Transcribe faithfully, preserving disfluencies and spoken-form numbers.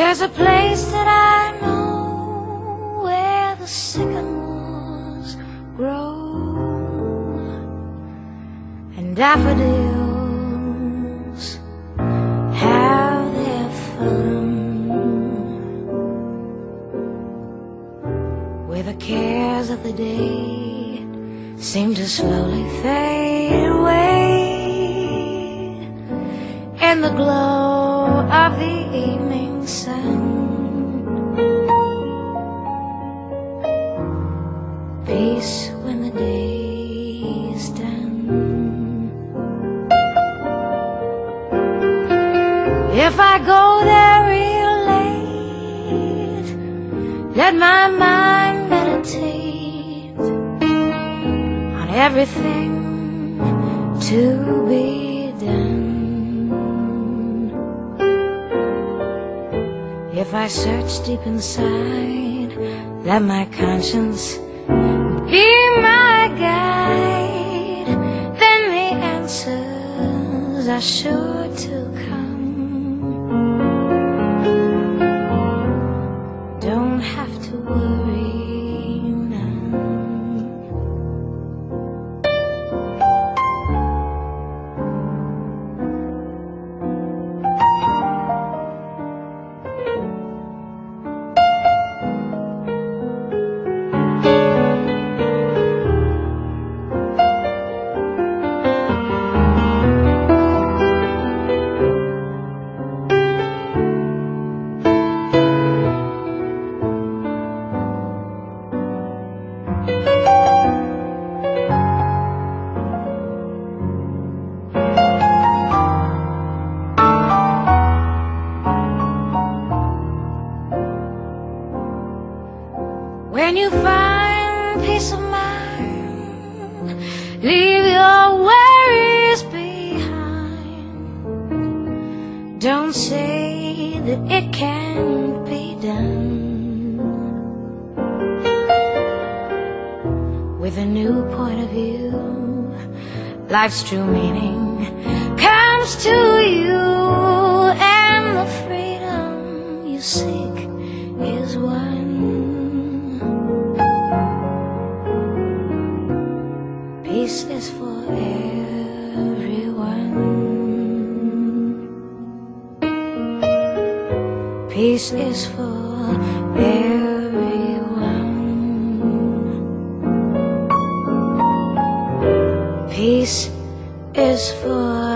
There's a place that I know where the sycamores grow and daffodils have their fun, where the cares of the day seem to slowly fade away in the glow of the evening sun. Peace when the day is done. If I go there real late, let my mind meditate on everything to be done. If I search deep inside, let my conscience be my guide, then the answers are sure to come. Don't have to worry none. When you find peace of mind, leave your worries behind. Don't say that it can't be done. With a new point of view, life's true meaning comes to you, and the freedom you seek is won. Peace is for everyone. Peace is for everyone. Peace is for